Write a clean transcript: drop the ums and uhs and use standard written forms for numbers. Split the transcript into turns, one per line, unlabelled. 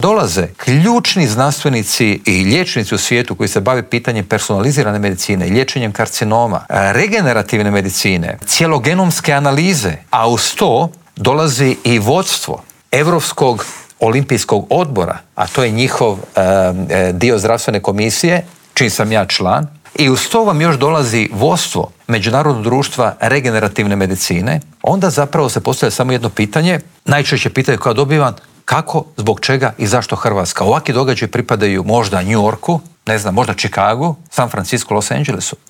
dolaze ključni znanstvenici i liječnici u svijetu koji se bave pitanjem personalizirane medicine, liječenjem karcinoma, regenerativne medicine, cijelogenomske analize, a uz to dolazi i vodstvo Europskog olimpijskog odbora, a to je njihov dio zdravstvene komisije, čiji sam ja član, i uz to vam još dolazi vodstvo Međunarodnog društva regenerativne medicine, onda zapravo se postavlja samo jedno pitanje, najčešće pitanje koje dobivam, kako, zbog čega i zašto Hrvatska? Ovakvi događaji pripadaju možda New Yorku, ne znam, možda Chicagu, San Francisco, Los Angelesu.